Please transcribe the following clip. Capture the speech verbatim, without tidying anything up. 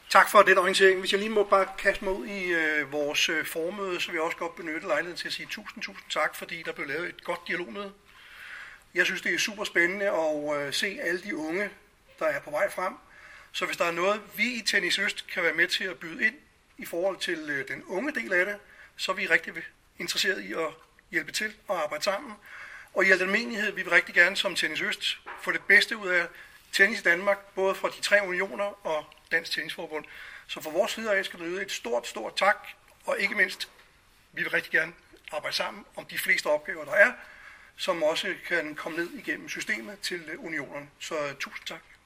Tak for den orientering. Hvis jeg lige må bare kaste mig ud i øh, vores øh, formøde, så vil jeg også godt benytte lejligheden til at sige tusind, tusind tak, fordi der blev lavet et godt dialogmøde. Jeg synes, det er super spændende at øh, se alle de unge, der er på vej frem. Så hvis der er noget, vi i Tennis Øst kan være med til at byde ind i forhold til øh, den unge del af det, så er vi rigtig interesseret i at hjælpe til og arbejde sammen. Og i almindelighed vil vi rigtig gerne som Tennis Øst få det bedste ud af tennis i Danmark, både fra de tre unioner og Dansk Tennisforbund. Så for vores side af skal der lyde et stort, stort tak, og ikke mindst, vi vil rigtig gerne arbejde sammen om de fleste opgaver, der er, som også kan komme ned igennem systemet til unionerne. Så tusind tak.